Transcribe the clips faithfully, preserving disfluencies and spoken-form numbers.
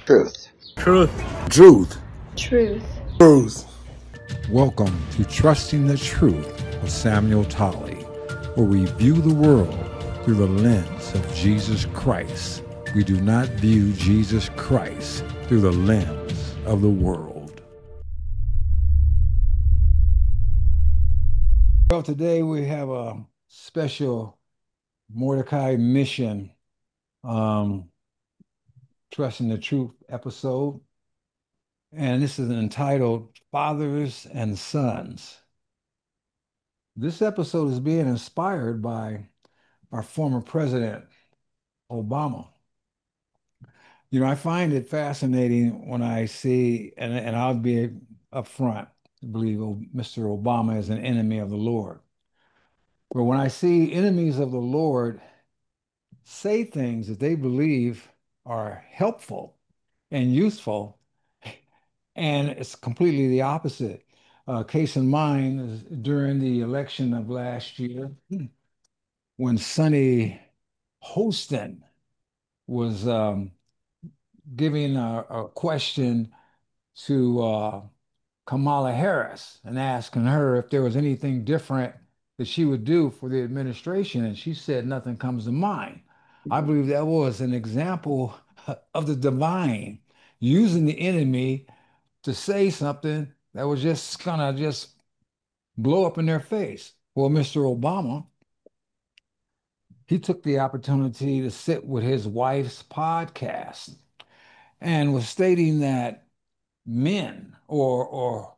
Truth. Truth. Truth. Truth. Truth. Welcome to Trusting the Truth with Samuel Tolley, where we view the world through the lens of Jesus Christ. We do not view Jesus Christ through the lens of the world. Well, today we have a special Mordecai Mission um, Trusting the Truth episode. And this is entitled Fathers and Sons. This episode is being inspired by our former president, Obama. You know, I find it fascinating when I see, and, and I'll be upfront, I believe Mister Obama is an enemy of the Lord. But when I see enemies of the Lord say things that they believe are helpful and useful, and it's completely the opposite. Uh, case in mind is during the election of last year, when Sonny Hostin was um, giving a, a question to uh, Kamala Harris and asking her if there was anything different that she would do for the administration, and she said nothing comes to mind. I believe that was an example of the divine using the enemy to say something that was just gonna just blow up in their face. Well, Mister Obama, he took the opportunity to sit with his wife's podcast and was stating that men or or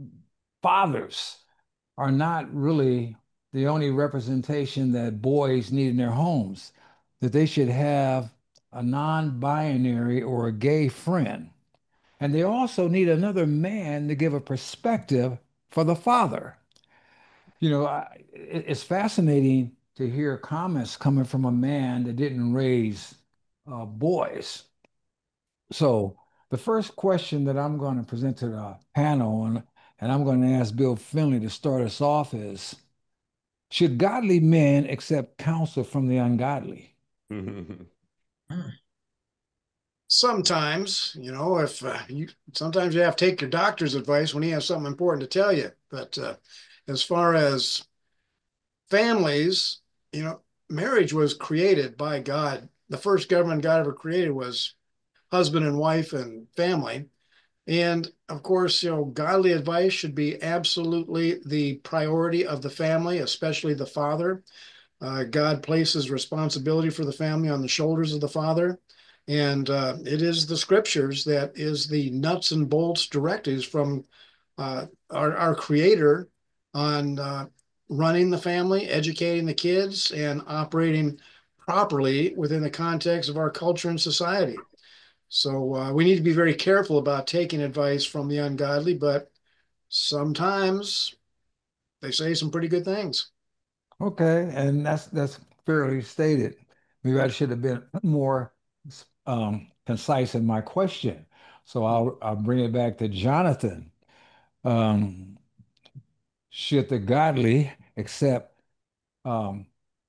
fathers are not really the only representation that boys need in their homes, that they should have a non-binary or a gay friend. And they also need another man to give a perspective for the father. You know, I, it- it's fascinating to hear comments coming from a man that didn't raise uh, boys. So the first question that I'm going to present to the panel, and, and I'm going to ask Bill Finley to start us off is, should godly men accept counsel from the ungodly? Sometimes, you know, if uh, you sometimes you have to take your doctor's advice when he has something important to tell you. But uh, as far as families, you know, marriage was created by God. The first government God ever created was husband and wife and family. And of course, you know, godly advice should be absolutely the priority of the family, especially the father. Uh, God places responsibility for the family on the shoulders of the father. And uh, it is the scriptures that is the nuts and bolts directives from uh, our, our creator on uh, running the family, educating the kids, and operating properly within the context of our culture and society. So uh, we need to be very careful about taking advice from the ungodly, but sometimes they say some pretty good things. Okay, and that's that's fairly stated. Maybe I should have been more um, concise in my question. So I'll I'll bring it back to Jonathan. Um, should the godly accept um,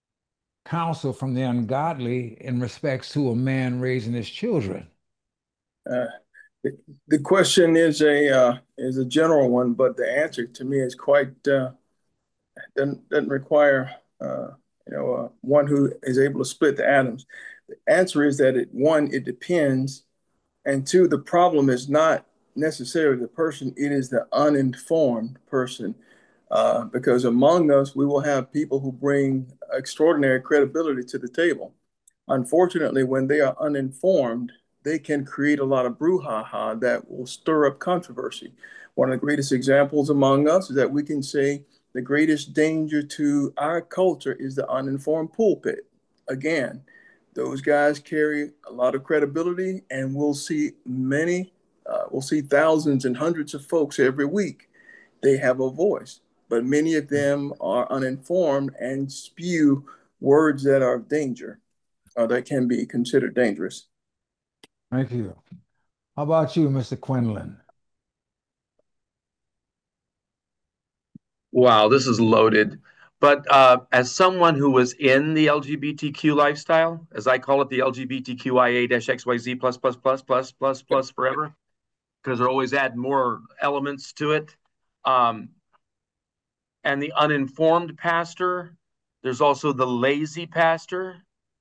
counsel from the ungodly in respects to a man raising his children? Uh, the, the question is a uh, is a general one, but the answer to me is quite uh, doesn't doesn't require uh, you know uh, one who is able to split the atoms. The answer is that it one it depends, and two the problem is not necessarily the person; it is the uninformed person. Uh, because among us, we will have people who bring extraordinary credibility to the table. Unfortunately, when they are uninformed, they can create a lot of brouhaha that will stir up controversy. One of the greatest examples among us is that we can say the greatest danger to our culture is the uninformed pulpit. Again, those guys carry a lot of credibility, and we'll see many, uh, we'll see thousands and hundreds of folks every week. They have a voice, but many of them are uninformed and spew words that are of danger, uh, that can be considered dangerous. Thank you. How about you, Mister Quinlan? Wow, this is loaded. But uh, as someone who was in the L G B T Q lifestyle, as I call it, the L G B T Q I A X Y Z plus plus plus plus plus plus forever, because they're always add more elements to it. Um, and the uninformed pastor. There's also the lazy pastor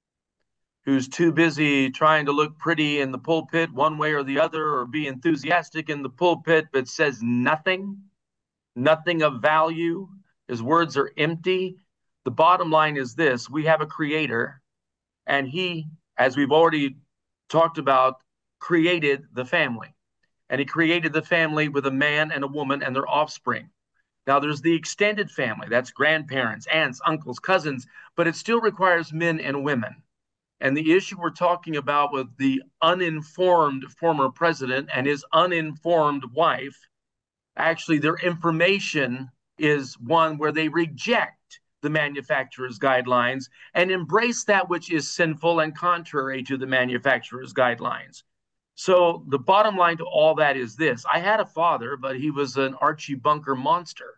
who's too busy trying to look pretty in the pulpit one way or the other, or be enthusiastic in the pulpit, but says nothing, nothing of value. His words are empty. The bottom line is this: we have a creator, and he, as we've already talked about, created the family. And he created the family with a man and a woman and their offspring. Now, there's the extended family. That's grandparents, aunts, uncles, cousins, but it still requires men and women. And the issue we're talking about with the uninformed former president and his uninformed wife, actually, their information is one where they reject the manufacturer's guidelines and embrace that which is sinful and contrary to the manufacturer's guidelines. So the bottom line to all that is this: I had a father, but he was an Archie Bunker monster.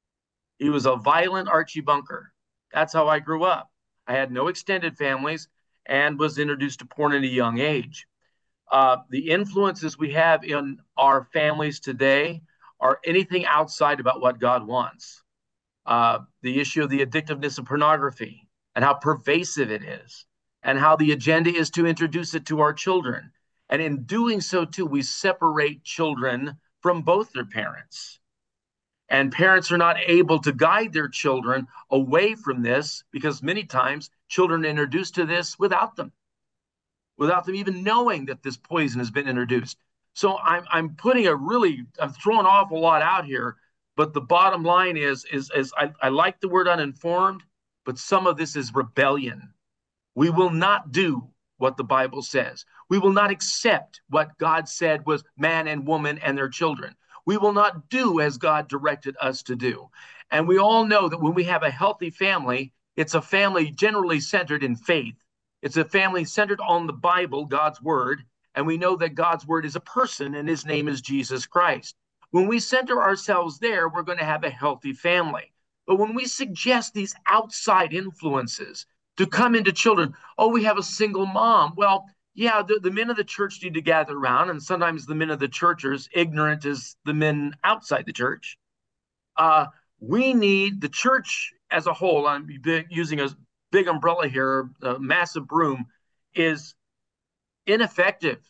He was a violent Archie Bunker. That's how I grew up. I had no extended families and was introduced to porn at a young age. Uh, the influences we have in our families today are anything outside about what God wants. Uh, the issue of the addictiveness of pornography and how pervasive it is, and how the agenda is to introduce it to our children. And in doing so, too, we separate children from both their parents. And parents are not able to guide their children away from this, because many times children are introduced to this without them, without them even knowing that this poison has been introduced. So I'm, I'm putting a really, I'm throwing an awful lot out here, but the bottom line is, is, is I, I like the word uninformed, but some of this is rebellion. We will not do what the Bible says. We will not accept what God said was man and woman and their children. We will not do as God directed us to do. And we all know that when we have a healthy family, it's a family generally centered in faith. It's a family centered on the Bible, God's word. And we know that God's word is a person, and his name is Jesus Christ. When we center ourselves there, we're going to have a healthy family. But when we suggest these outside influences to come into children, oh, we have a single mom. Well, yeah, the, the men of the church need to gather around, and sometimes the men of the church are as ignorant as the men outside the church. Uh, we need the church as a whole, I'm using a big umbrella here, a massive broom, is ineffective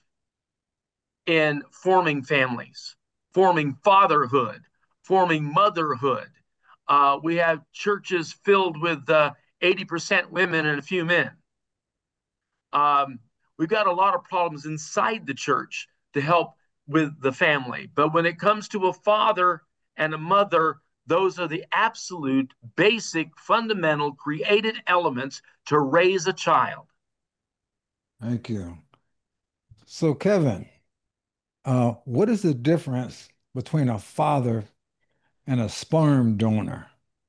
in forming families, forming fatherhood, forming motherhood. Uh, we have churches filled with uh, eighty percent women and a few men. Um, we've got a lot of problems inside the church to help with the family. But when it comes to a father and a mother, those are the absolute, basic, fundamental, created elements to raise a child. Thank you. So, Kevin, uh, what is the difference between a father and a sperm donor?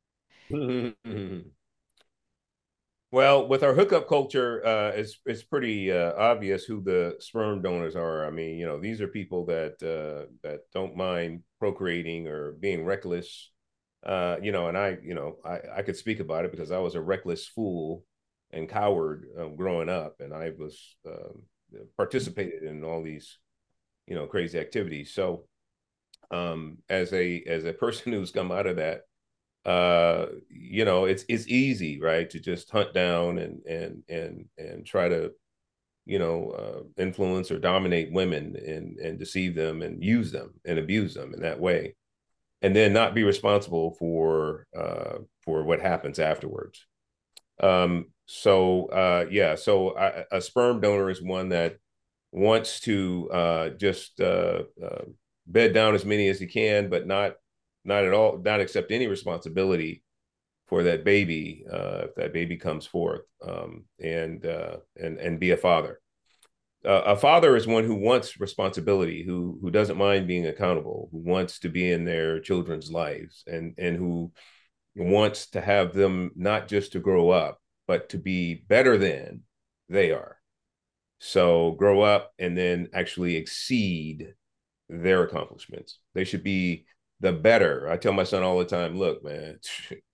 Well, with our hookup culture, uh, it's it's pretty uh, obvious who the sperm donors are. I mean, you know, these are people that uh, that don't mind procreating or being reckless. Uh, you know, and I, you know, I, I could speak about it because I was a reckless fool and coward um, growing up, and I was um, participated in all these, you know, crazy activities. So, um, as a as a person who's come out of that, uh you know, it's it's easy, right, to just hunt down and and and and try to, you know, uh, influence or dominate women and and deceive them and use them and abuse them in that way, and then not be responsible for uh for what happens afterwards. Um so uh yeah so I, a sperm donor is one that wants to uh just uh, uh bed down as many as he can, but not not at all, not accept any responsibility for that baby uh, if that baby comes forth, um, and uh, and and be a father. Uh, a father is one who wants responsibility, who who doesn't mind being accountable, who wants to be in their children's lives, and and who wants to have them not just to grow up, but to be better than they are. So grow up and then actually exceed their accomplishments. They should be the better. I tell my son all the time, look, man,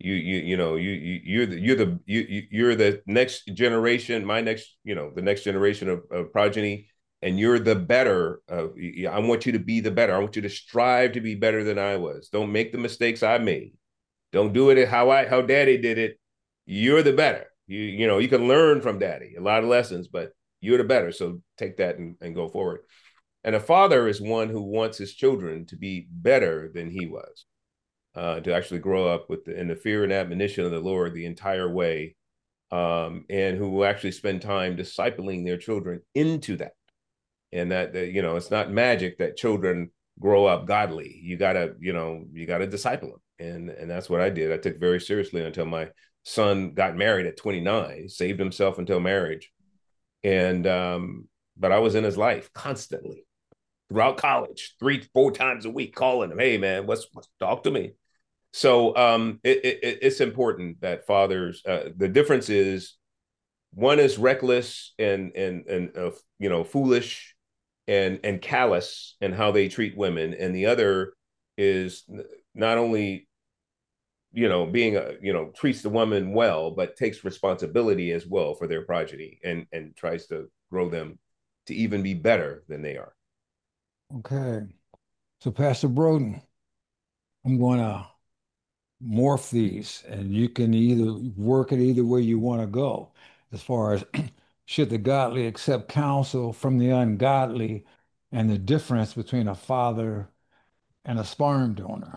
You you you know you, you you're the you're the you you're the next generation, my next you know the next generation of, of progeny, and you're the better. Uh, I want you to be the better. I want you to strive to be better than I was. Don't make the mistakes I made. Don't do it how I how Daddy did it. You're the better. You you know you can learn from Daddy a lot of lessons, but you're the better. So take that and, and go forward. And a father is one who wants his children to be better than he was, uh, to actually grow up with the, in the fear and admonition of the Lord the entire way, um, and who will actually spend time discipling their children into that. And that, that you know, it's not magic that children grow up godly. You gotta, you know, you gotta disciple them, and and that's what I did. I took very seriously until my son got married at twenty-nine, saved himself until marriage, and um, but I was in his life constantly throughout college, three, four times a week, calling him, "Hey, man, what's, what's talk to me." So um, it, it, it's important that fathers. Uh, the difference is one is reckless and and and uh, you know foolish and and callous in how they treat women, and the other is not only you know being a you know treats the woman well, but takes responsibility as well for their progeny and and tries to grow them to even be better than they are. Okay. So Pastor Broden, I'm going to morph these, and you can either work it either way you want to go. As far as should the godly accept counsel from the ungodly, and the difference between a father and a sperm donor.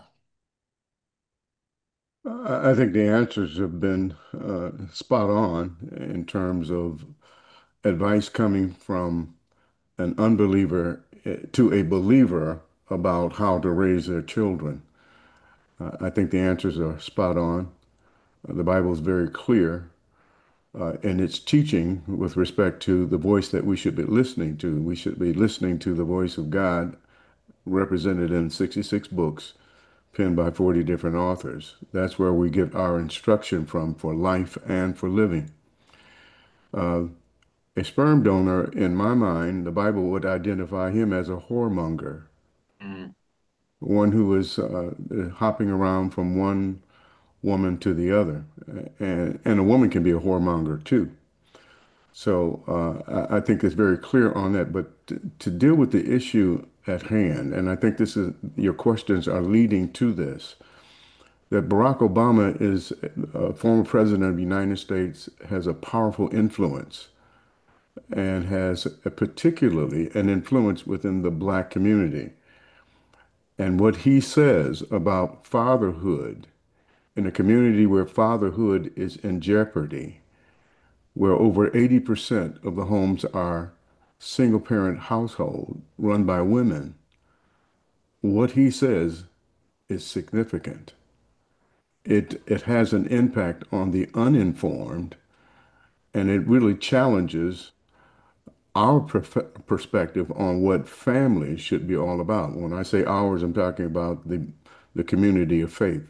I I think the answers have been uh, spot on in terms of advice coming from an unbeliever eh, to a believer about how to raise their children. Uh, I think the answers are spot on. Uh, the Bible is very clear uh, in its teaching with respect to the voice that we should be listening to. We should be listening to the voice of God represented in sixty-six books penned by forty different authors. That's where we get our instruction from for life and for living. Uh, a sperm donor, in my mind, the Bible would identify him as a whoremonger, mm. one who is uh, hopping around from one woman to the other. And, and a woman can be a whoremonger too. So uh, I, I think it's very clear on that. But to, to deal with the issue at hand, and I think this is your questions are leading to this, that Barack Obama is a former president of the United States, has a powerful influence and has a particularly an influence within the Black community. And what he says about fatherhood in a community where fatherhood is in jeopardy, where over eighty percent of the homes are single parent household run by women, what he says is significant. It, it has an impact on the uninformed, and it really challenges our perspective on what family should be all about. When I say ours, I'm talking about the, the community of faith.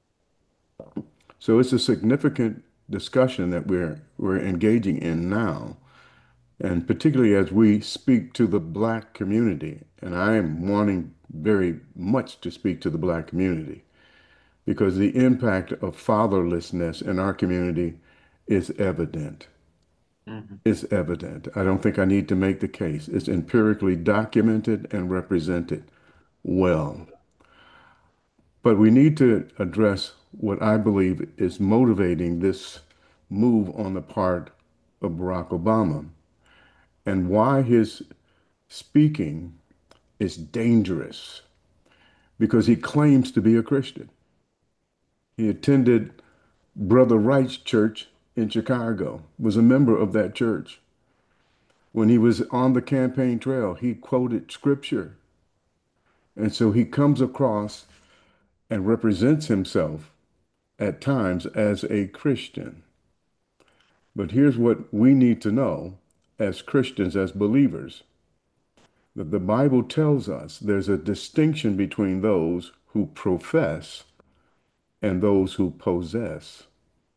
So it's a significant discussion that we're, we're engaging in now, and particularly as we speak to the Black community. And I am wanting very much to speak to the Black community because the impact of fatherlessness in our community is evident. Mm-hmm. Is evident. I don't think I need to make the case. It's empirically documented and represented well. But we need to address what I believe is motivating this move on the part of Barack Obama and why his speaking is dangerous, because he claims to be a Christian. He attended Brother Wright's church in Chicago, was a member of that church. When he was on the campaign trail, he quoted scripture. And so he comes across and represents himself at times as a Christian. But here's what we need to know as Christians, as believers, that the Bible tells us there's a distinction between those who profess and those who possess.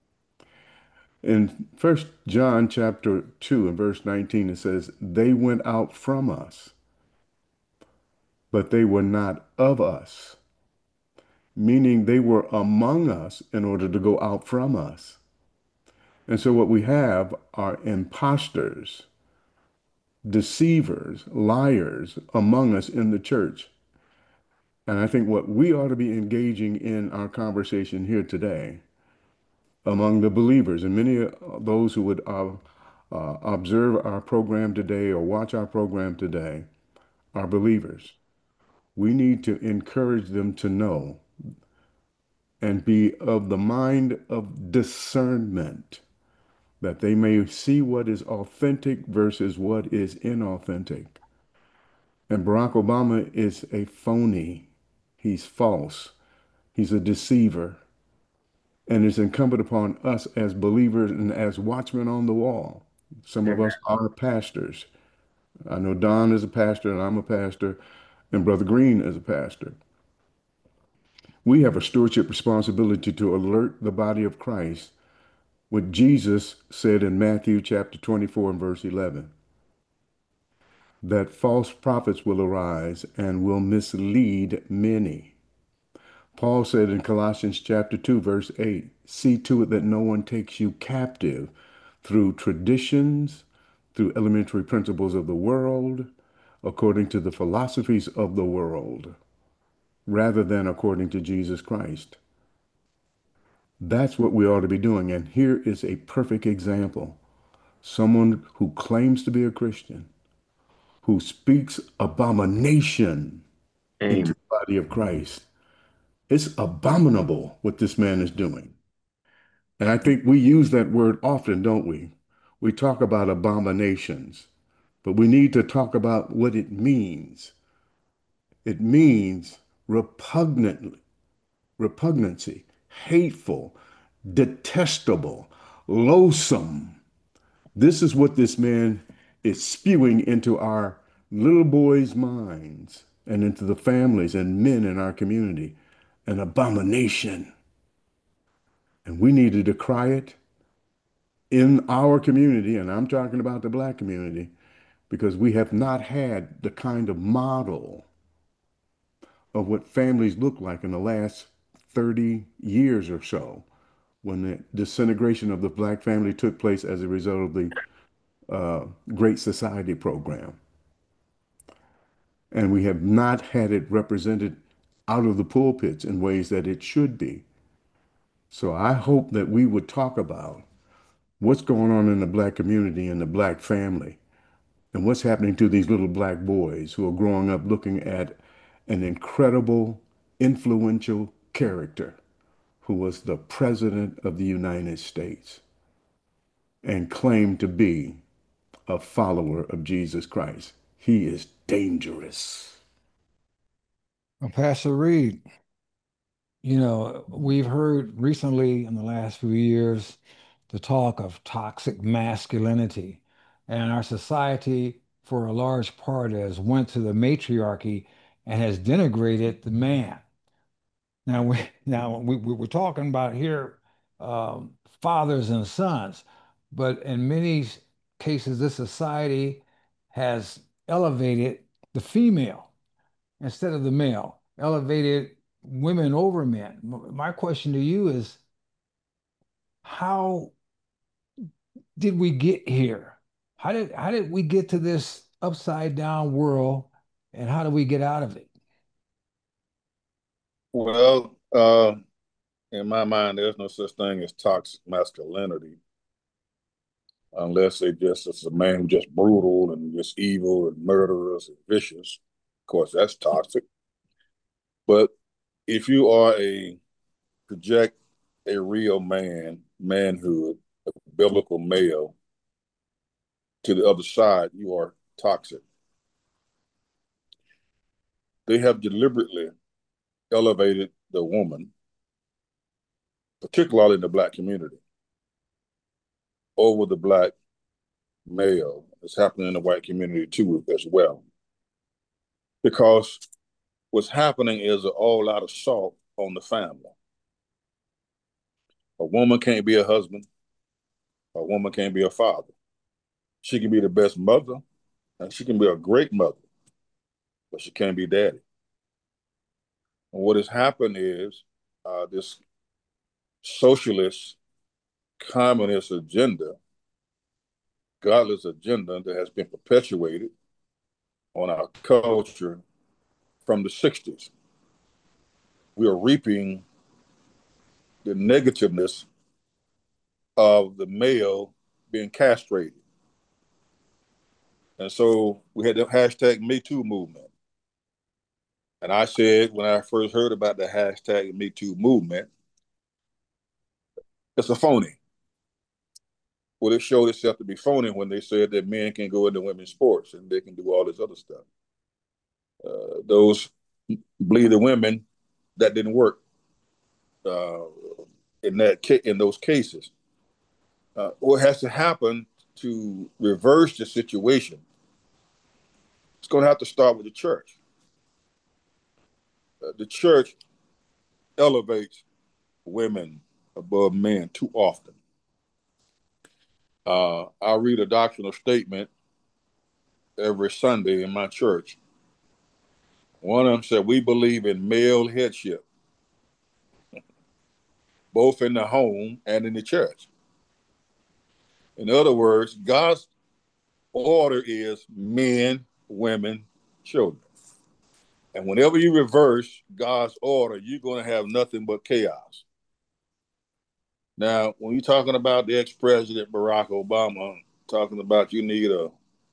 In First John chapter two and verse nineteen, it says, they went out from us, but they were not of us. meaning they were among us in order to go out from us. And so what we have are imposters, deceivers, liars among us in the church. And I think what we ought to be engaging in our conversation here today among the believers, and many of those who would uh, uh, observe our program today or watch our program today are believers. We need to encourage them to know and be of the mind of discernment, that they may see what is authentic versus what is inauthentic. And Barack Obama is a phony. He's false. He's a deceiver. And it's incumbent upon us as believers and as watchmen on the wall. Some of us are pastors. I know Don is a pastor, and I'm a pastor, and Brother Green is a pastor. We have a stewardship responsibility to alert the body of Christ what Jesus said in Matthew chapter twenty-four and verse eleven, that false prophets will arise and will mislead many. Paul said in Colossians chapter two, verse eight, see to it that no one takes you captive through traditions, through elementary principles of the world, according to the philosophies of the world, rather than according to Jesus Christ. That's what we ought to be doing. And here is a perfect example. Someone who claims to be a Christian, who speaks abomination Amen. into the body of Christ. It's abominable what this man is doing. And I think we use that word often, don't we? We talk about abominations, but we need to talk about what it means. It means repugnant, repugnancy, hateful, detestable, loathsome. This is what this man is spewing into our little boys' minds and into the families and men in our community. An abomination. And we need to decry it in our community, and I'm talking about the Black community, because we have not had the kind of model of what families look like in the last thirty years or so, when the disintegration of the Black family took place as a result of the uh, Great Society program. And we have not had it represented out of the pulpits in ways that it should be. So I hope that we would talk about what's going on in the Black community and the Black family, and what's happening to these little Black boys who are growing up looking at an incredible, influential character who was the President of the United States and claimed to be a follower of Jesus Christ. He is dangerous. Well, Pastor Reed, you know, we've heard recently in the last few years the talk of toxic masculinity, and our society, for a large part, has went to the matriarchy and has denigrated the man. Now we now we, we we're talking about here um, fathers and sons, but in many s- cases, this society has elevated the female instead of the male, elevated women over men. M- My question to you is, how did we get here? How did how did we get to this upside down world, and how do we get out of it? Well, uh, in my mind, there's no such thing as toxic masculinity unless they just it's a man who's just brutal and just evil and murderous and vicious. Of course, that's toxic. But if you are a project a real man, manhood, a biblical male to the other side, you are toxic. They have deliberately elevated the woman, particularly in the Black community, over the Black male. It's happening in the white community too as well. Because what's happening is a whole lot of assault on the family. A woman can't be a husband. A woman can't be a father. She can be the best mother, and she can be a great mother, but she can't be daddy. what has happened is uh, this socialist communist agenda, godless agenda that has been perpetuated on our culture from the sixties. We are reaping the negativeness of the male being castrated. And so we had the hashtag Me Too movement. And I said, when I first heard about the hashtag Me Too movement, it's a phony. Well, it showed itself to be phony when they said that men can go into women's sports and they can do all this other stuff. Uh, those bleeding women, that didn't work uh, in that in those cases. Uh, what has to happen to reverse the situation? It's going to have to start with the church. Uh, the church elevates women above men too often. Uh, I read a doctrinal statement every Sunday in my church. One of them said, we believe in male headship, both in the home and in the church. In other words, God's order is men, women, children. And whenever you reverse God's order, you're going to have nothing but chaos. Now, when you're talking about the ex-president Barack Obama, talking about you need a,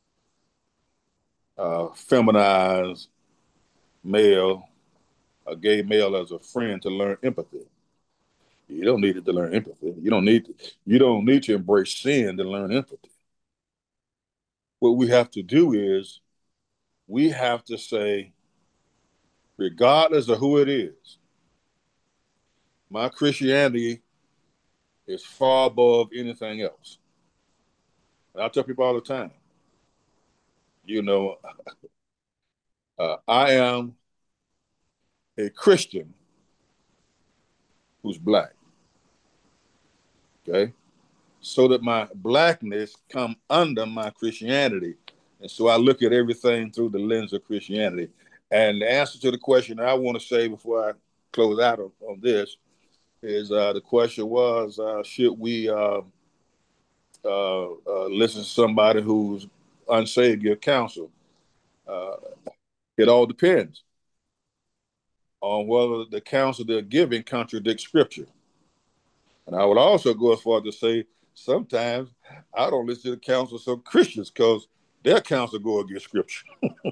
a feminized male, a gay male as a friend to learn empathy. You don't need it to learn empathy. You don't need to, you don't need to embrace sin to learn empathy. What we have to do is we have to say, regardless of who it is, my Christianity is far above anything else. And I tell people all the time, you know, uh, I am a Christian who's black. Okay? So that my blackness come under my Christianity. And so I look at everything through the lens of Christianity. And the answer to the question I want to say before I close out on, on this is uh, the question was, uh, should we uh, uh, uh, listen to somebody who's unsaved give counsel? Uh, it all depends on whether the counsel they're giving contradicts scripture. And I would also go as far as to say, sometimes I don't listen to the counsel of some Christians because their counsel go against scripture.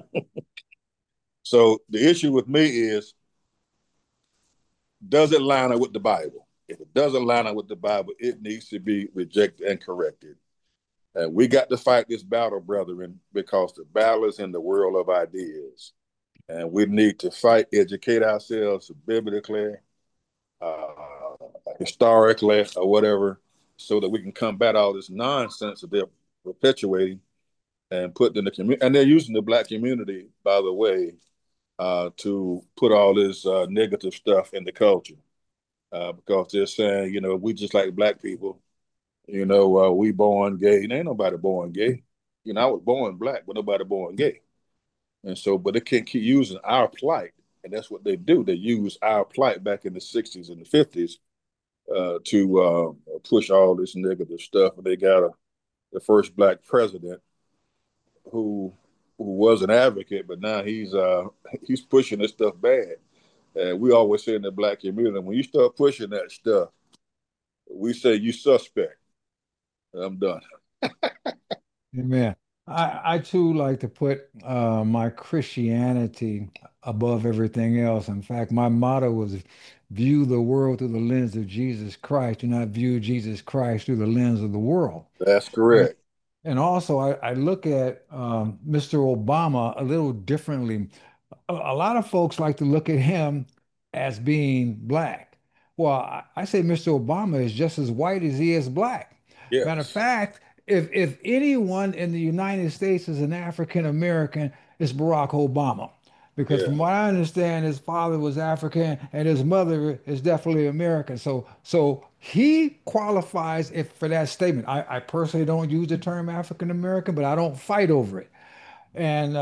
So the issue with me is, does it line up with the Bible? If it doesn't line up with the Bible, it needs to be rejected and corrected. And we got to fight this battle, brethren, because the battle is in the world of ideas. And we need to fight, educate ourselves biblically, uh, historically, or whatever, so that we can combat all this nonsense that they're perpetuating and put in the community. And they're using the black community, by the way, uh, to put all this uh, negative stuff in the culture. Uh, because they're saying, you know, we just like black people, you know, uh, we born gay. And ain't nobody born gay. You know, I was born black, but nobody born gay. And so, but they can't keep using our plight. And that's what they do. They use our plight back in the sixties and the fifties uh, to uh, push all this negative stuff. And they got a, the first black president who who was an advocate, but now he's uh, he's pushing this stuff bad. And we always say in the black community, when you start pushing that stuff, we say you suspect. I'm done. Amen. I, I too like to put uh, my Christianity above everything else. In fact, my motto was view the world through the lens of Jesus Christ. Do not view Jesus Christ through the lens of the world. That's correct. And also, I, I look at um, Mister Obama a little differently. A, a lot of folks like to look at him as being black. Well, I, I say Mister Obama is just as white as he is black. Yes. Matter of fact, if if anyone in the United States is an African American, it's Barack Obama. Because Yeah. from what I understand, his father was African and his mother is definitely American. So so he qualifies if for that statement. I, I personally don't use the term African American, but I don't fight over it. And um,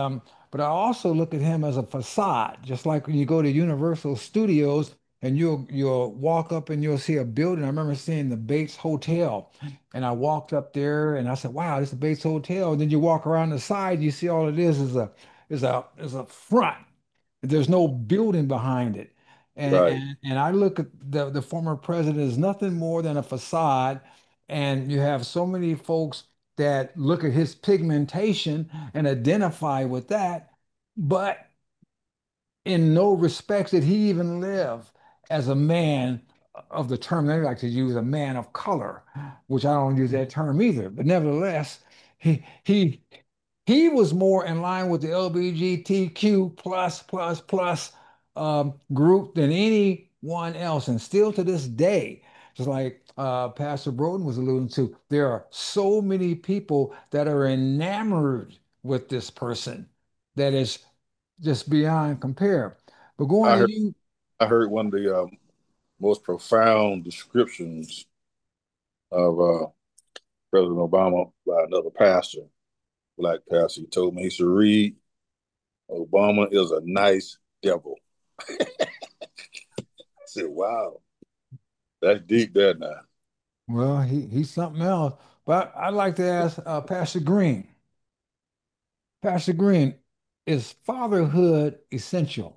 but I also look at him as a facade, just like when you go to Universal Studios and you'll you'll walk up and you'll see a building. I remember seeing the Bates Hotel, and I walked up there and I said, "Wow, this is the Bates Hotel." And then you walk around the side, you see all it is is a is a is a front. There's no building behind it. And, Right. and and I look at the the former president as nothing more than a facade. And you have so many folks that look at his pigmentation and identify with that, but in no respects did he even live as a man of the term they like to use, a man of color, which I don't use that term either. But nevertheless, he he he was more in line with the L G B T Q plus plus plus um, group than anyone else, and still to this day, just like uh, Pastor Broden was alluding to, there are so many people that are enamored with this person that is just beyond compare. But going I to heard you, I heard one of the um, most profound descriptions of uh, President Obama by another pastor, black pastor. He told me, he said, "Reed, Obama is a nice devil." I said, "Wow, that's deep there now." well, he he's something else. But I'd like to ask uh, Pastor Green. Pastor Green, is fatherhood essential?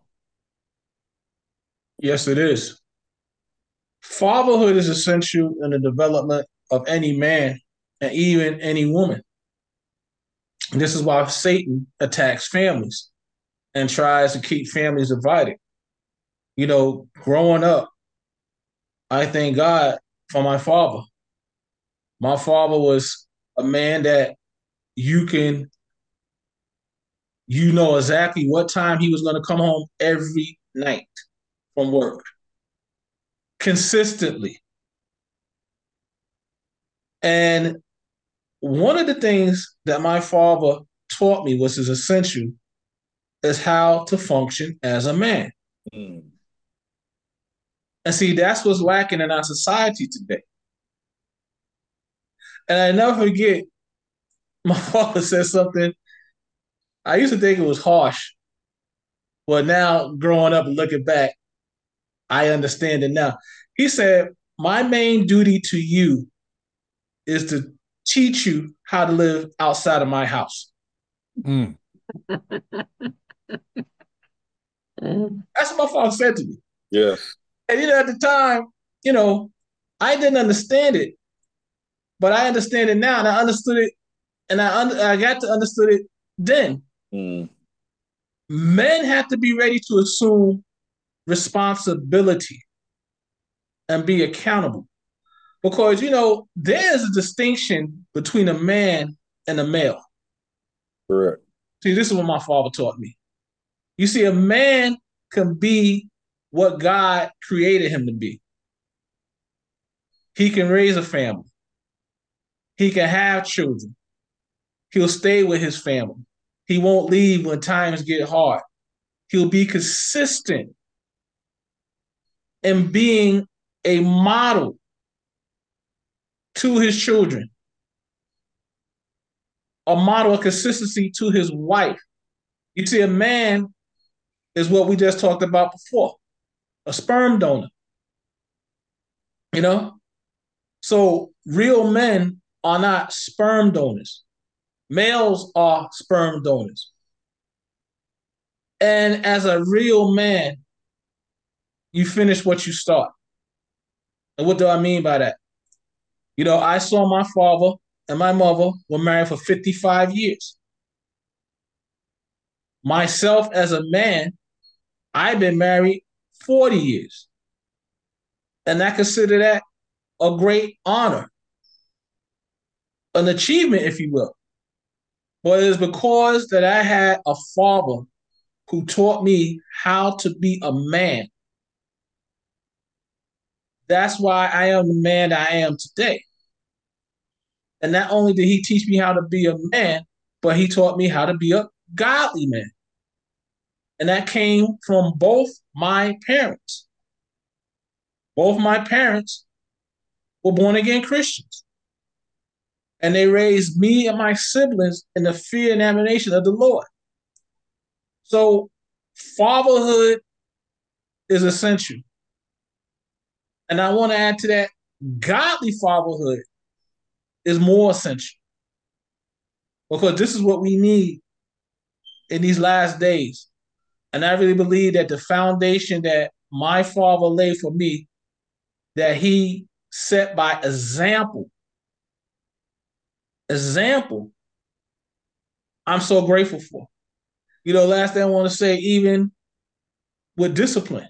Yes, it is. Fatherhood is essential in the development of any man and even any woman. This is why Satan attacks families and tries to keep families divided. You know, growing up, I thank God for my father. My father was a man that you can, you know exactly what time he was going to come home every night from work, consistently. And one of the things that my father taught me, which is essential, is how to function as a man. Mm. And see, that's what's lacking in our society today. And I never forget, my father said something. I used to think it was harsh, but now growing up and looking back, I understand it now. He said, "My main duty to you is to teach you how to live outside of my house." Mm. That's what my father said to me. Yes. And you know, at the time, you know, I didn't understand it, but I understand it now, and I understood it, and I un- I got to understood it then. Mm. Men have to be ready to assume responsibility and be accountable, because you know there's a distinction between a man and a male. Correct. See, this is what my father taught me. You see, a man can be what God created him to be. He can raise a family. He can have children. He'll stay with his family. He won't leave when times get hard. He'll be consistent in being a model to his children, a model of consistency to his wife. You see, a man is what we just talked about before, a sperm donor. You know? So real men are not sperm donors. Males are sperm donors. And as a real man, you finish what you start. And what do I mean by that? You know, I saw my father and my mother were married for fifty-five years. Myself as a man, I've been married forty years. And I consider that a great honor, an achievement, if you will. But it is because that I had a father who taught me how to be a man. That's why I am the man that I am today. And not only did he teach me how to be a man, but he taught me how to be a godly man. And that came from both my parents. Both my parents were born again Christians. And they raised me and my siblings in the fear and admiration of the Lord. So fatherhood is essential. And I want to add to that, godly fatherhood is more essential. Because this is what we need in these last days. And I really believe that the foundation that my father laid for me, that he set by example, example, I'm so grateful for. You know, last thing I want to say, even with discipline,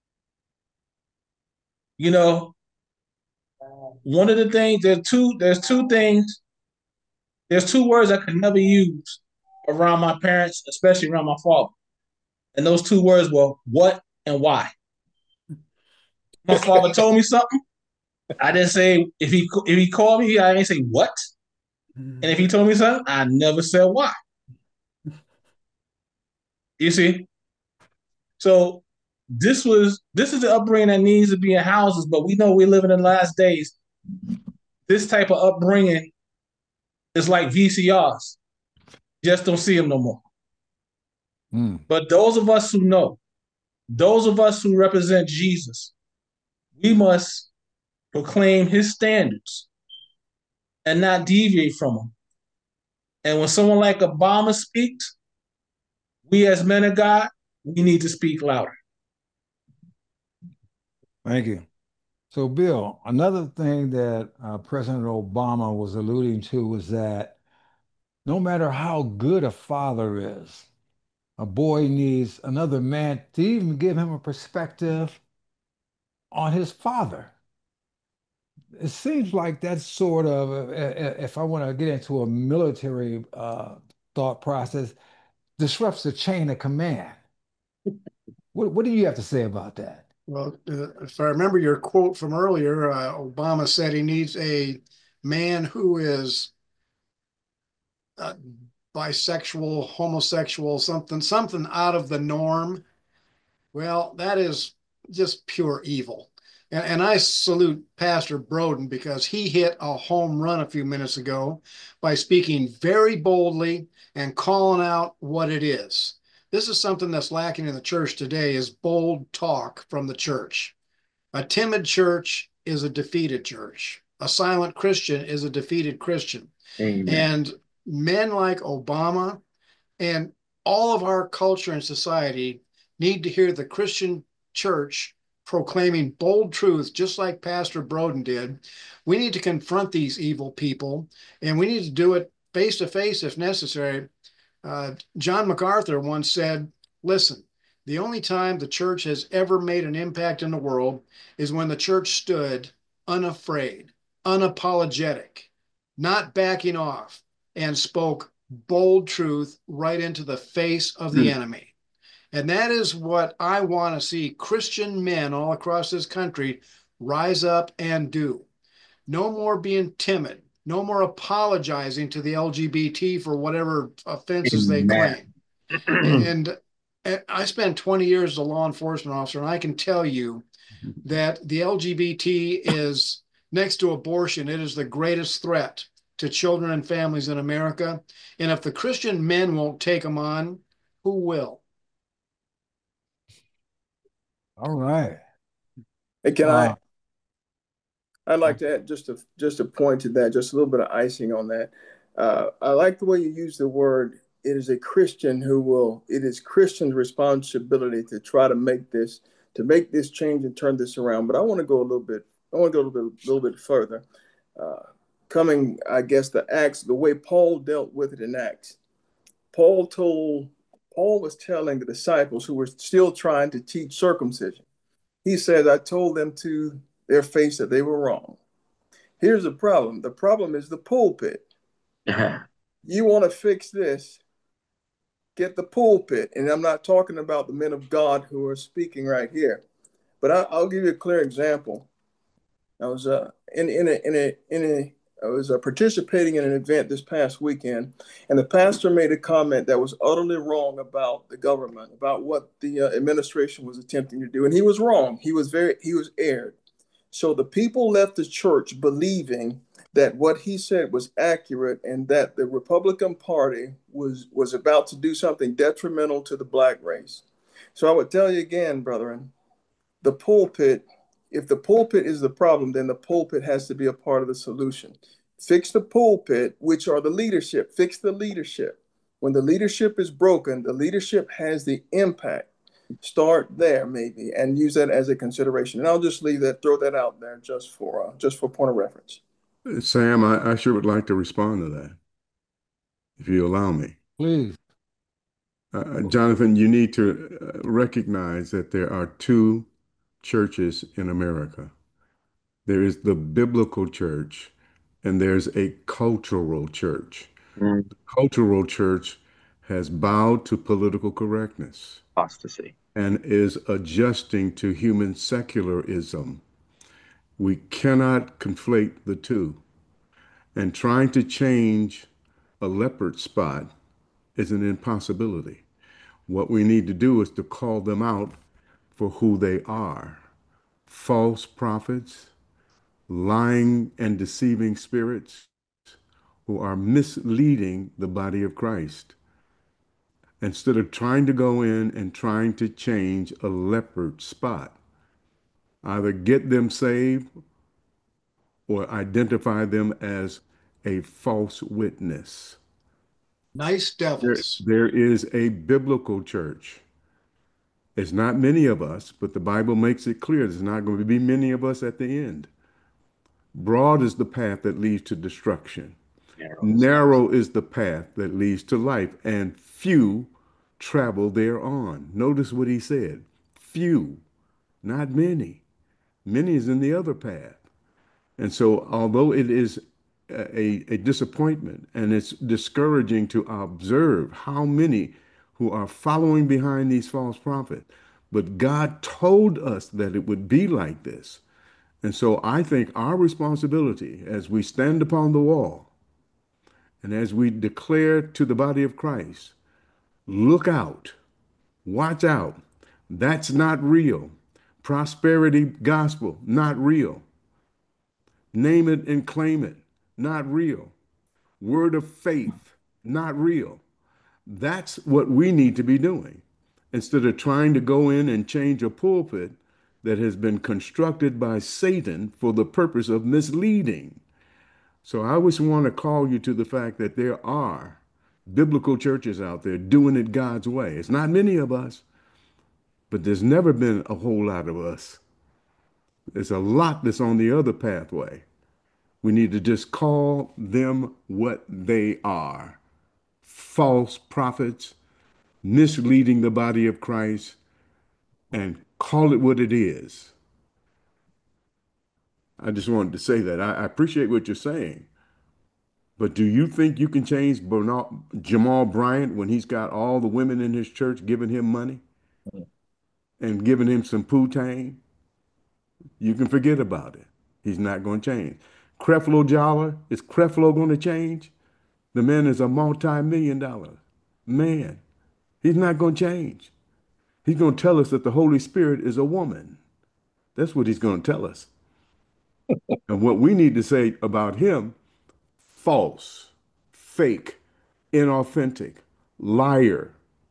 you know, one of the things, there's two, there's two things, there's two words I could never use around my parents, especially around my father. And those two words were what and why. My father told me something, I didn't say, if he if he called me, I didn't say what. And if he told me something, I never said why. You see? So this was this is the upbringing that needs to be in houses, but we know we're living in the last days. This type of upbringing is like V C Rs. Just don't see them no more. Mm. But those of us who know, those of us who represent Jesus, we must proclaim his standards and not deviate from them. And when someone like Obama speaks, we as men of God, we need to speak louder. Thank you. So, Bill, another thing that uh, President Obama was alluding to was that no matter how good a father is, a boy needs another man to even give him a perspective on his father. It seems like that's sort of, uh, uh, if I want to get into a military uh, thought process, disrupts the chain of command. What, what do you have to say about that? Well, uh, if I remember your quote from earlier, uh, Obama said he needs a man who is uh, bisexual, homosexual, something, something out of the norm. Well, that is just pure evil. And, and I salute Pastor Broden because he hit a home run a few minutes ago by speaking very boldly and calling out what it is. This is something that's lacking in the church today, is bold talk from the church. A timid church is a defeated church. A silent Christian is a defeated Christian. Amen. And men like Obama and all of our culture and society need to hear the Christian church proclaiming bold truth, just like Pastor Broden did. We need to confront these evil people, and we need to do it face to face if necessary. Uh, John MacArthur once said, listen, the only time the church has ever made an impact in the world is when the church stood unafraid, unapologetic, not backing off, and spoke bold truth right into the face of the enemy. And that is what I want to see Christian men all across this country rise up and do. No more being timid. No more apologizing to the L G B T for whatever offenses they claim. And, and I spent twenty years as a law enforcement officer, and I can tell you that the L G B T is, next to abortion, it is the greatest threat to children and families in America. And if the Christian men won't take them on, who will? All right. Hey, can Uh, I, I'd like to add just a, just a point to that, just a little bit of icing on that. Uh, I like the way you use the word, it is a Christian who will, it is Christian's responsibility to try to make this, to make this change and turn this around. But I want to go a little bit, I want to go a little bit, little bit further. Uh, coming, I guess, the Acts, the way Paul dealt with it in Acts. Paul told, Paul was telling the disciples who were still trying to teach circumcision. He said, I told them to their face that they were wrong. Here's the problem. The problem is the pulpit. You want to fix this, get the pulpit. And I'm not talking about the men of God who are speaking right here. But I, I'll give you a clear example. I was uh, in, in, a, in, a, in a I was uh, participating in an event this past weekend, and the pastor made a comment that was utterly wrong about the government, about what the uh, administration was attempting to do. And he was wrong. He was very, he was erred. So the people left the church believing that what he said was accurate and that the Republican Party was was about to do something detrimental to the black race. So I would tell you again, brethren, the pulpit, if the pulpit is the problem, then the pulpit has to be a part of the solution. Fix the pulpit, which are the leadership. Fix the leadership. When the leadership is broken, the leadership has the impact. Start there maybe and use that as a consideration. And I'll just leave that, throw that out there just for uh, just for point of reference. Sam, I, I sure would like to respond to that, if you allow me. Please. Uh, Jonathan, you need to uh, recognize that there are two churches in America. There is the biblical church, and there's a cultural church. Mm. The cultural church has bowed to political correctness. Apostasy. And is adjusting to human secularism. We cannot conflate the two. And trying to change a leopard spot is an impossibility. What we need to do is to call them out for who they are. False prophets, lying and deceiving spirits who are misleading the body of Christ. Instead of trying to go in and trying to change a leopard spot, either get them saved or identify them as a false witness. Nice devils. There, there is a biblical church. It's not many of us, but the Bible makes it clear there's not going to be many of us at the end. Broad is the path that leads to destruction. Narrow. Narrow is the path that leads to life, and few travel thereon. Notice what he said. Few, not many. Many is in the other path. And so although it is a, a disappointment and it's discouraging to observe how many who are following behind these false prophets, but God told us that it would be like this. And so I think our responsibility as we stand upon the wall and as we declare to the body of Christ, look out, watch out, that's not real. Prosperity gospel, not real. Name it and claim it, not real. Word of faith, not real. That's what we need to be doing instead of trying to go in and change a pulpit that has been constructed by Satan for the purpose of misleading. So I always want to call you to the fact that there are biblical churches out there doing it God's way. It's not many of us, but there's never been a whole lot of us. There's a lot that's on the other pathway. We need to just call them what they are. False prophets, misleading the body of Christ, and call it what it is. I just wanted to say that. I, I appreciate what you're saying. But do you think you can change Bernard, Jamal Bryant when he's got all the women in his church giving him money and giving him some Poo-Tang? You can forget about it. He's not going to change. Creflo Dollar, is Creflo going to change? The man is a multi-million dollar man. He's not going to change. He's going to tell us that the Holy Spirit is a woman. That's what he's going to tell us. And what we need to say about him, false, fake, inauthentic, liar.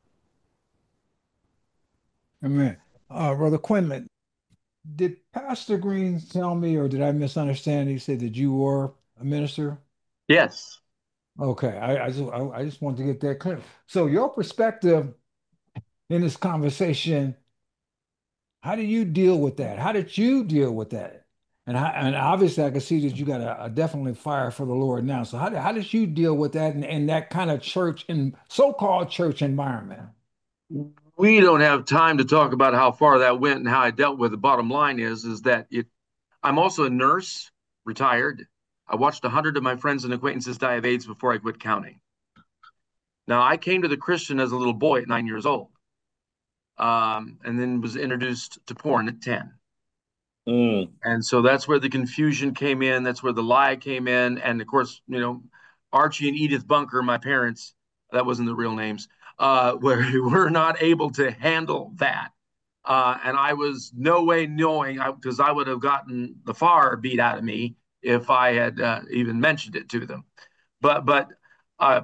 Amen. Uh, Brother Quinlan, did Pastor Green tell me, or did I misunderstand? He said that you were a minister? Yes. Okay, I, I just I, I just want to get that clear. So your perspective in this conversation, how do you deal with that? How did you deal with that? And how, and obviously I can see that you got a, a definitely fire for the Lord now. So how did how did you deal with that in, in that kind of church and so-called church environment? We don't have time to talk about how far that went and how I dealt with it. The bottom line is, is that it. I'm also a nurse, retired. I watched a hundred of my friends and acquaintances die of AIDS before I quit counting. Now, I came to the Christian as a little boy at nine years old, um, and then was introduced to porn at ten. Mm. And so that's where the confusion came in. That's where the lie came in. And of course, you know, Archie and Edith Bunker, my parents, that wasn't the real names, uh, where we were not able to handle that. Uh, and I was no way knowing, because I, I would have gotten the far beat out of me if I had uh, even mentioned it to them. But but uh,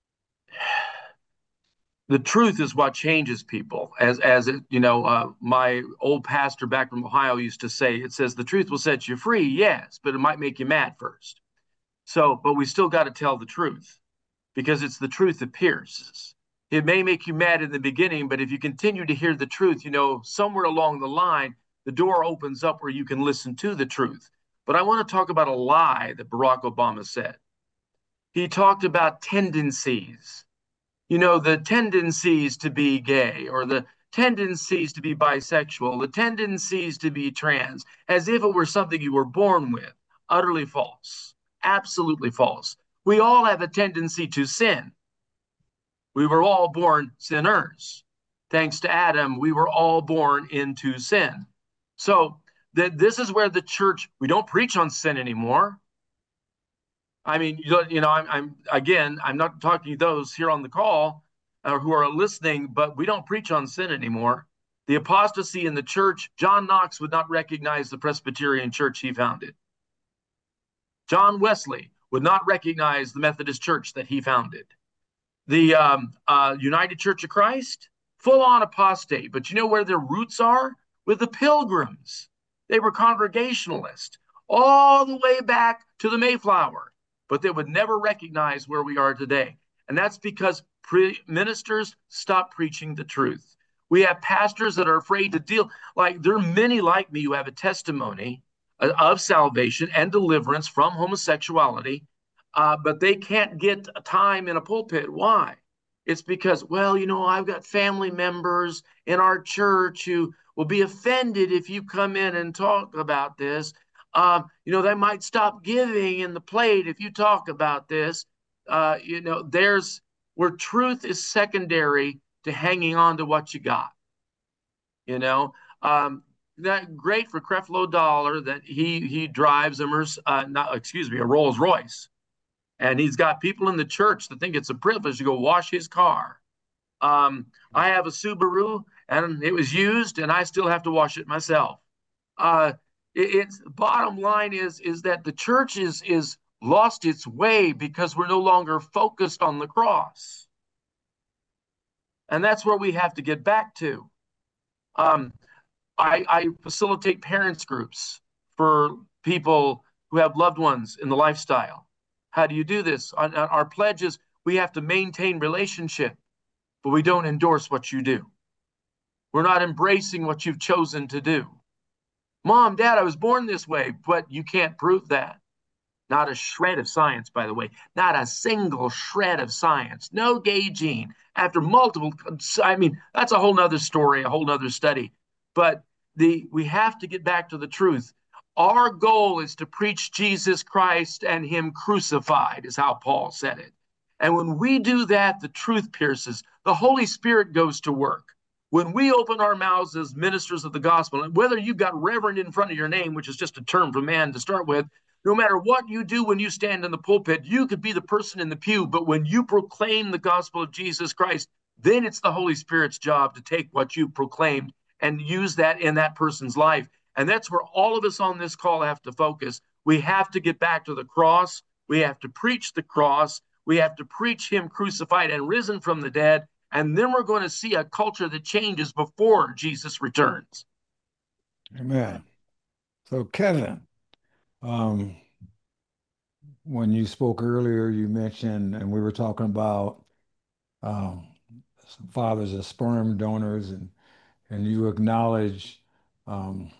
the truth is what changes people. As as it, you know, uh, my old pastor back from Ohio used to say, it says the truth will set you free, yes, but it might make you mad first. So, but we still got to tell the truth because it's the truth that pierces. It may make you mad in the beginning, but if you continue to hear the truth, you know, somewhere along the line, the door opens up where you can listen to the truth. But I want to talk about a lie that Barack Obama said. He talked about tendencies, you know, the tendencies to be gay or the tendencies to be bisexual, the tendencies to be trans, as if it were something you were born with. Utterly false. Absolutely false. We all have a tendency to sin. We were all born sinners. Thanks to Adam, we were all born into sin. So that this is where the church, we don't preach on sin anymore. I mean, you, you know, I'm, I'm again, I'm not talking to those here on the call uh, who are listening, but we don't preach on sin anymore. The apostasy in the church, John Knox would not recognize the Presbyterian church he founded. John Wesley would not recognize the Methodist church that he founded. The um, uh, United Church of Christ, full on apostate, but you know where their roots are? With the Pilgrims. They were Congregationalist all the way back to the Mayflower, but they would never recognize where we are today. And that's because pre- ministers stop preaching the truth. We have pastors that are afraid to deal, like there are many like me who have a testimony of salvation and deliverance from homosexuality, uh, but they can't get a time in a pulpit. Why? It's because, well, you know, I've got family members in our church who will be offended if you come in and talk about this. Um, you know, they might stop giving in the plate if you talk about this. Uh, you know, there's where truth is secondary to hanging on to what you got. You know, um, that great for Creflo Dollar that he he drives a uh, not excuse me a Rolls Royce, and he's got people in the church that think it's a privilege to go wash his car. Um, I have a Subaru and it was used, and I still have to wash it myself. Uh, it, it's bottom line is is that the church is is lost its way because we're no longer focused on the cross, and that's where we have to get back to. Um, I, I facilitate parents groups for people who have loved ones in the lifestyle. How do you do this? On, on our pledges, we have to maintain relationship, but we don't endorse what you do. We're not embracing what you've chosen to do. Mom, Dad, I was born this way, but you can't prove that. Not a shred of science, by the way. Not a single shred of science. No gay gene. After multiple, I mean, that's a whole nother story, a whole nother study. But the we have to get back to the truth. Our goal is to preach Jesus Christ and him crucified, is how Paul said it. And when we do that, the truth pierces. The Holy Spirit goes to work. When we open our mouths as ministers of the gospel, and whether you've got reverend in front of your name, which is just a term for man to start with, no matter what you do when you stand in the pulpit, you could be the person in the pew, but when you proclaim the gospel of Jesus Christ, then it's the Holy Spirit's job to take what you proclaimed and use that in that person's life. And that's where all of us on this call have to focus. We have to get back to the cross. We have to preach the cross. We have to preach him crucified and risen from the dead. And then we're going to see a culture that changes before Jesus returns. Amen. So, Kevin, um, when you spoke earlier, you mentioned, and we were talking about um, fathers as sperm donors, and and you acknowledge um,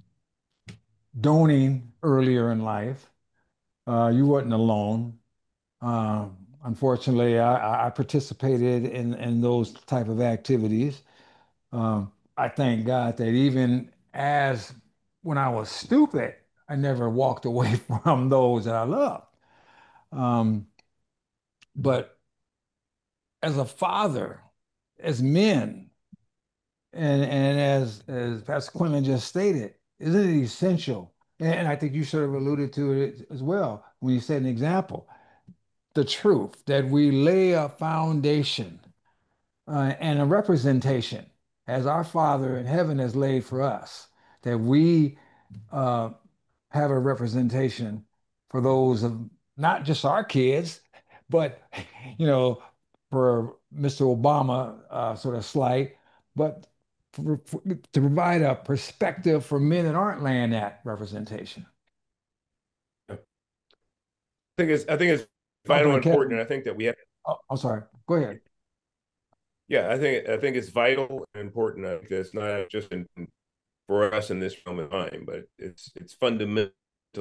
donating earlier in life. Uh, you weren't alone. Uh, unfortunately, I, I participated in in those type of activities. Um, I thank God that even as when I was stupid, I never walked away from those that I loved. Um, but as a father, as men, and and as as Pastor Quinlan just stated, isn't it essential? And, and I think you sort of alluded to it as well when you said an example, the truth that we lay a foundation uh, and a representation as our Father in heaven has laid for us, that we uh, have a representation for those of not just our kids, but you know, for Mister Obama, uh, sort of slight, but for, for, to provide a perspective for men that aren't laying that representation. I think it's I think it's Talking vital to and important, Kevin. and I think that we have. Oh, I'm sorry. Go ahead. Yeah, I think I think it's vital and important. I think it's not just in, for us in this moment of time, but it's it's fundamental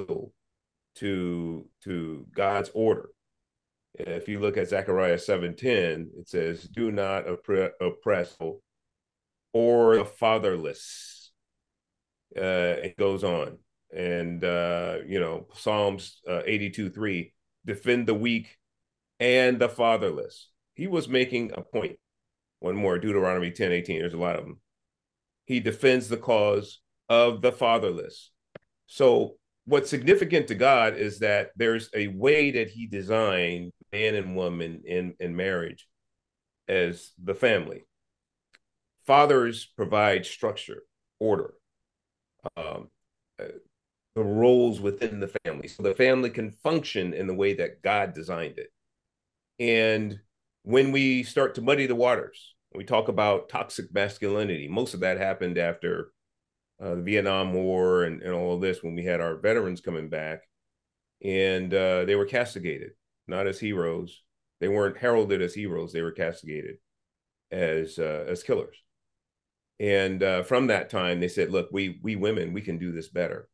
to to God's order. If you look at Zechariah seven ten, it says, "Do not oppress or the fatherless." Uh, it goes on, and uh, you know, Psalms uh, eighty-two three, defend the weak and the fatherless. He was making a point. One more, Deuteronomy ten eighteen. There's a lot of them. He defends the cause of the fatherless. So what's significant to God is that there's a way that he designed man and woman in, in marriage as the family. Fathers provide structure, order, um, uh, the roles within the family. So the family can function in the way that God designed it. And when we start to muddy the waters, we talk about toxic masculinity. Most of that happened after uh, the Vietnam War and, and all of this, when we had our veterans coming back, and uh, they were castigated, not as heroes. They weren't heralded as heroes. They were castigated as uh, as killers. And uh, from that time, they said, look, we we women, we can do this better.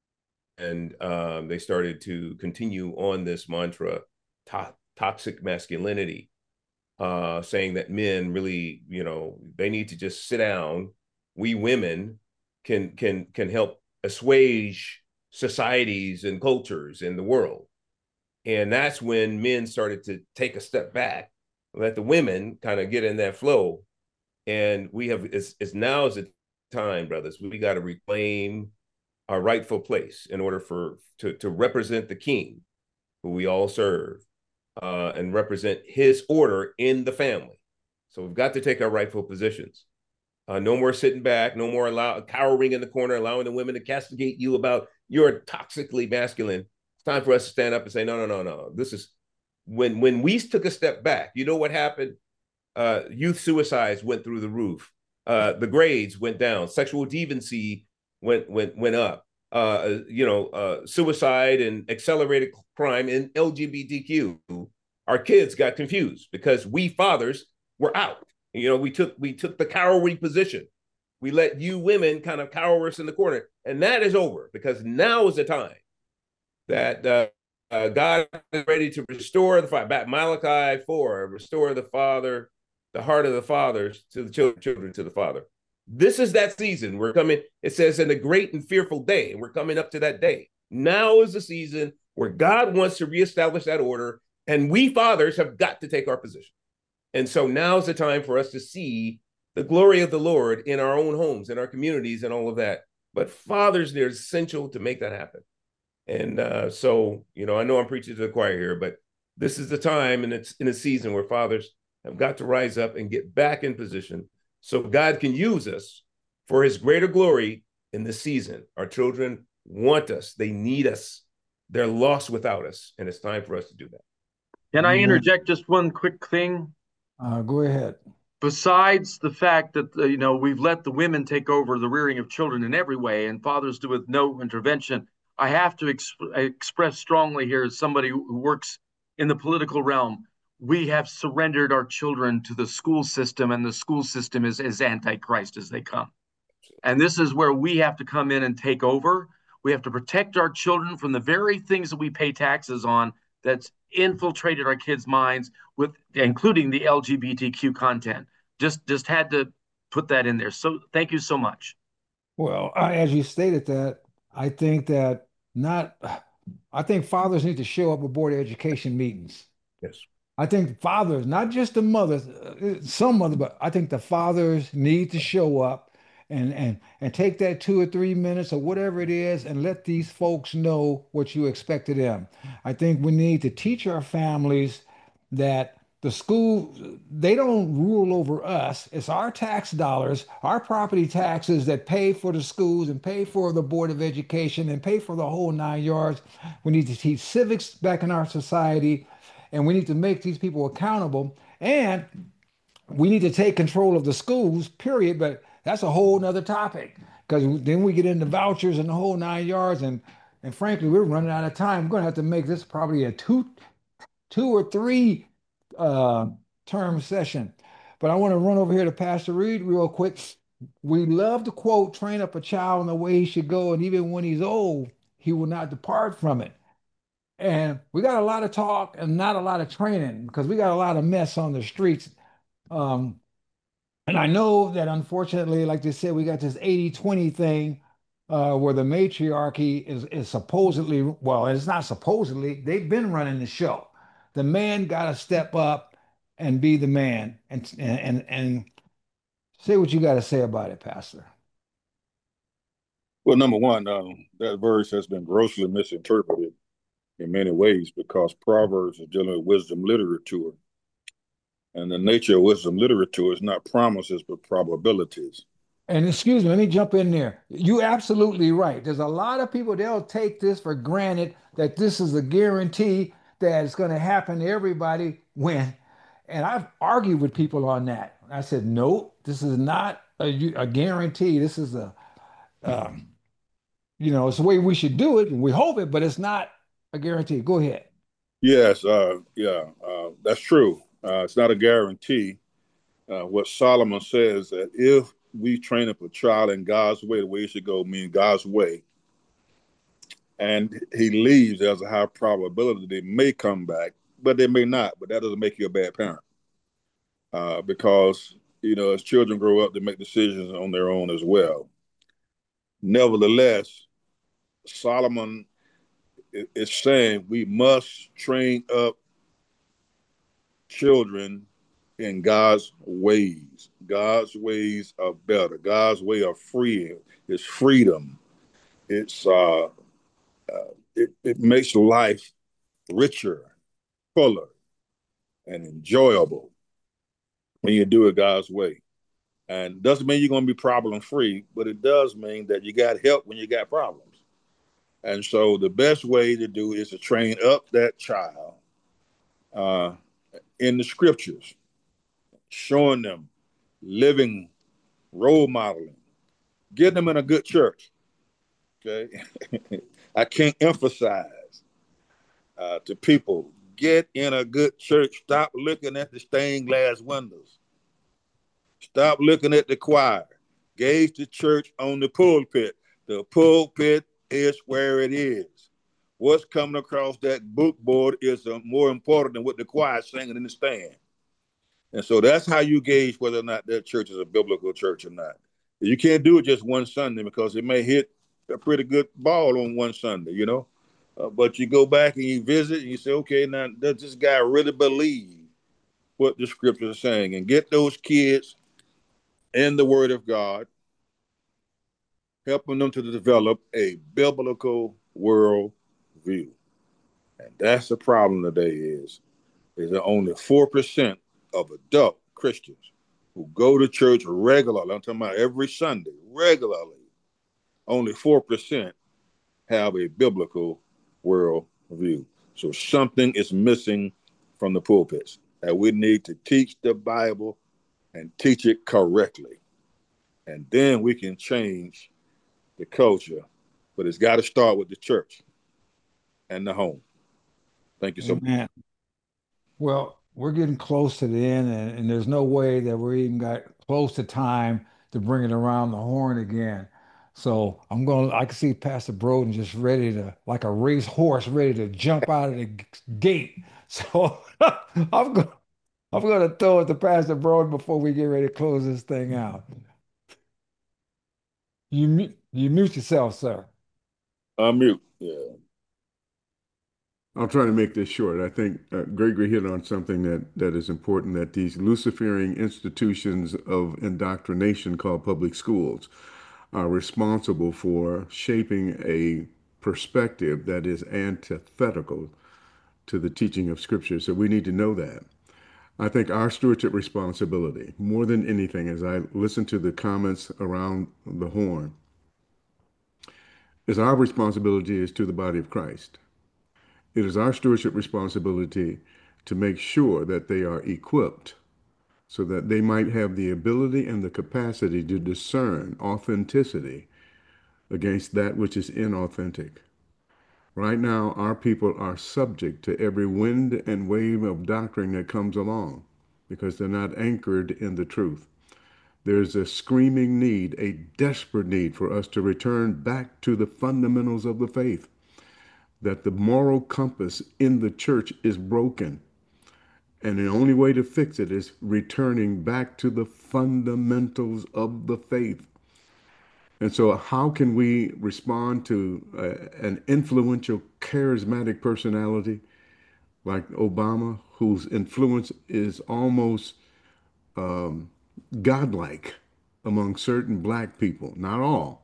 And um, they started to continue on this mantra, to toxic masculinity, uh, saying that men really, you know, they need to just sit down. We women can can can help assuage societies and cultures in the world. And that's when men started to take a step back, let the women kind of get in that flow. And we have, it's, it's now is the time, brothers, we got to reclaim our rightful place in order for to, to represent the king who we all serve, uh, and represent his order in the family. So we've got to take our rightful positions. Uh, no more sitting back, no more allow, cowering in the corner, allowing the women to castigate you about you're toxically masculine. It's time for us to stand up and say, no, no, no, no. This is when when we took a step back, you know what happened? Uh, youth suicides went through the roof. Uh, the grades went down. Sexual deviancy went went went up. Uh, you know, uh, suicide and accelerated crime in L G B T Q. Our kids got confused because we fathers were out. You know, we took we took the cowardly position. We let you women kind of cower us in the corner, and that is over because now is the time that uh, uh, God is ready to restore the father. Back Malachi four, restore the father, the heart of the fathers to the children, children to the father. This is that season. We're coming, it says, in a great and fearful day, and we're coming up to that day. Now is the season where God wants to reestablish that order, and we fathers have got to take our position. And so now is the time for us to see the glory of the Lord in our own homes, in our communities, and all of that. But fathers, they're essential to make that happen. And uh, so, you know, I know I'm preaching to the choir here, but this is the time, and it's in a season where fathers have got to rise up and get back in position so God can use us for his greater glory in this season. Our children want us. They need us. They're lost without us. And it's time for us to do that. Can I interject just one quick thing? Uh, go ahead. Besides the fact that, uh, you know, we've let the women take over the rearing of children in every way and fathers do with no intervention, I have to exp express strongly here as somebody who works in the political realm, we have surrendered our children to the school system, and the school system is as antichrist as they come. And this is where we have to come in and take over. We have to protect our children from the very things that we pay taxes on that's infiltrated our kids' minds, with including the L G B T Q content. Just just had to put that in there. So thank you so much. Well, I, as you stated that, I think that not, I think fathers need to show up at board of education meetings. Yes. I think fathers, not just the mothers, uh, some mother, but I think the fathers need to show up and and and take that two or three minutes or whatever it is and let these folks know what you expect of them. I think we need to teach our families that The school, they don't rule over us. It's our tax dollars, our property taxes that pay for the schools and pay for the Board of Education and pay for the whole nine yards. We need to teach civics back in our society, and we need to make these people accountable. And we need to take control of the schools, period. But that's a whole nother topic because then we get into vouchers and the whole nine yards. And and frankly, we're running out of time. We're going to have to make this probably a two two or three uh, term session. But I want to run over here to Pastor Reed real quick. We love to quote, train up a child in the way he should go, and even when he's old, he will not depart from it. And we got a lot of talk and not a lot of training because we got a lot of mess on the streets. Um, and I know that unfortunately, like they said, we got this eighty twenty thing uh, where the matriarchy is, is supposedly, well, it's not supposedly, they've been running the show. The man got to step up and be the man and, and, and say what you got to say about it, Pastor. Well, number one, um, that verse has been grossly misinterpreted in many ways because Proverbs is dealing with wisdom literature. And the nature of wisdom literature is not promises, but probabilities. And excuse me, let me jump in there. You're absolutely right. There's a lot of people, they'll take this for granted that this is a guarantee that it's going to happen to everybody when. And I've argued with people on that. I said, no, this is not a, a guarantee. This is a, um, you know, it's the way we should do it. And we hope it, but it's not a guarantee. Go ahead. Yes, uh, yeah, uh, that's true. Uh, it's not a guarantee. Uh, what Solomon says that if we train up a child in God's way, the way he should go, mean God's way, and he leaves, there's a high probability they may come back, but they may not. But that doesn't make you a bad parent, uh, because you know as children grow up, they make decisions on their own as well. Nevertheless, Solomon is saying we must train up children in God's ways. God's ways are better. God's way of freeing is freedom. It's uh, uh, it, it makes life richer, fuller, and enjoyable when you do it God's way. And doesn't mean you're going to be problem free, but it does mean that you got help when you got problems. And so the best way to do is to train up that child uh, in the scriptures, showing them, living, role modeling, get them in a good church. Okay. I can't emphasize uh, to people, get in a good church. Stop looking at the stained glass windows. Stop looking at the choir. Gauge the church on the pulpit. The pulpit is where it is. What's coming across that book board is uh, more important than what the choir is singing in the stand. And so that's how you gauge whether or not that church is a biblical church or not. You can't do it just one Sunday because it may hit a pretty good ball on one Sunday, you know. Uh, but you go back and you visit and you say, okay, now does this guy really believe what the scriptures are saying? And get those kids in the Word of God, helping them to develop a biblical world view. And that's the problem today is, is that only four percent of adult Christians who go to church regularly, I'm talking about every Sunday, regularly, only four percent have a biblical world view. So something is missing from the pulpits, and we need to teach the Bible and teach it correctly. And then we can change the culture, but it's got to start with the church and the home. Thank you so Amen. much. Well, we're getting close to the end, and, and there's no way that we're even got close to time to bring it around the horn again. So I'm going to, I can see Pastor Broden just ready to, like a race horse, ready to jump out of the g- gate. So I'm going, I'm going to throw it to Pastor Broden before we get ready to close this thing out. You mute, you mute yourself, sir. Unmute. Yeah. I'll try to make this short. I think uh, Gregory hit on something that, that is important, that these Luciferian institutions of indoctrination called public schools are responsible for shaping a perspective that is antithetical to the teaching of Scripture. So we need to know that. I think our stewardship responsibility, more than anything, as I listen to the comments around the horn, is our responsibility is to the body of Christ. It is our stewardship responsibility to make sure that they are equipped so that they might have the ability and the capacity to discern authenticity against that which is inauthentic. Right now, our people are subject to every wind and wave of doctrine that comes along because they're not anchored in the truth. There's a screaming need, a desperate need for us to return back to the fundamentals of the faith, that the moral compass in the church is broken. And the only way to fix it is returning back to the fundamentals of the faith. And so, how can we respond to uh, an influential, charismatic personality like Obama, whose influence is almost um, godlike among certain black people? Not all.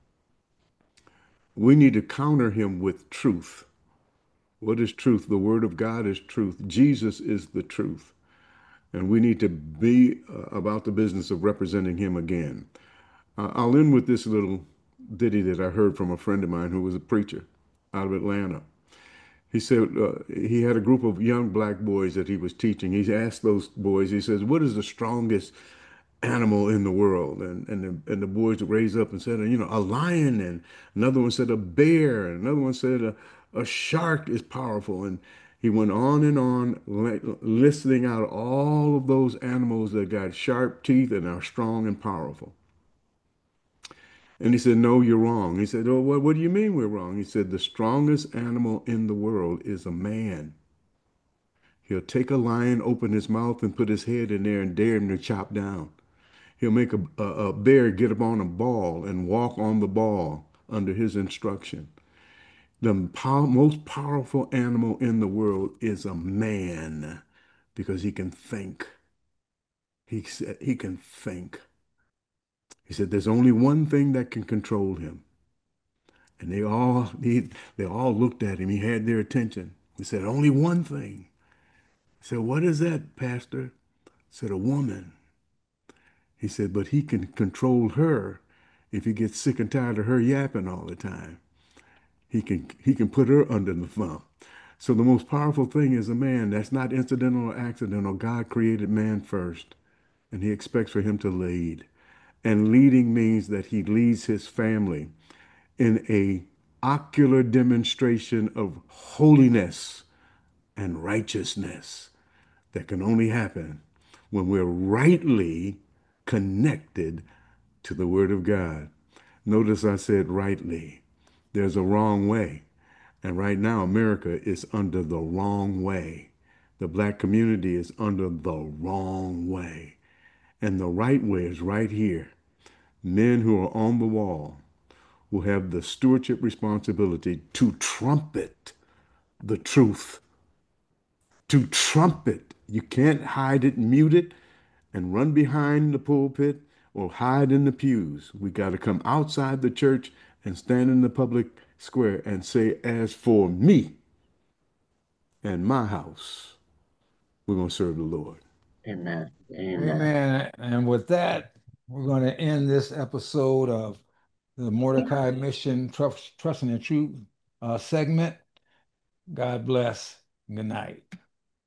We need to counter him with truth. What is truth? The Word of God is truth. Jesus is the truth. And we need to be uh, about the business of representing him again. Uh, I'll end with this little ditty that I heard from a friend of mine who was a preacher out of Atlanta. He said uh, he had a group of young black boys that he was teaching. He asked those boys, he says, what is the strongest animal in the world? And and the, and the boys raised up and said, you know, a lion. And another one said a bear. And another one said a, a shark is powerful. And he went on and on, listing out all of those animals that got sharp teeth and are strong and powerful. And he said, no, you're wrong. He said, oh, what, what do you mean we're wrong? He said, the strongest animal in the world is a man. He'll take a lion, open his mouth, and put his head in there and dare him to chop down. He'll make a, a, a bear get up on a ball and walk on the ball under his instruction. The pow most powerful animal in the world is a man because he can think. He said he can think. He said there's only one thing that can control him. And they all he, they all looked at him. He had their attention. He said, only one thing. I said, what is that, Pastor? I said, a woman. He said, but he can control her if he gets sick and tired of her yapping all the time. He can he can put her under the thumb. So the most powerful thing is a man. That's not incidental or accidental. God created man first, and he expects for him to lead. And leading means that he leads his family in a ocular demonstration of holiness and righteousness that can only happen when we're rightly connected to the Word of God. Notice I said rightly. There's a wrong way. And right now, America is under the wrong way. The black community is under the wrong way. And the right way is right here. Men who are on the wall will have the stewardship responsibility to trumpet the truth. To trumpet. You can't hide it, mute it, and run behind the pulpit or hide in the pews. We got to come outside the church and stand in the public square and say, as for me and my house, we're going to serve the Lord. Amen. Amen. Amen. And with that, we're going to end this episode of the Mordecai Mission Trust, Trust in the Truth uh, segment. God bless. Good night.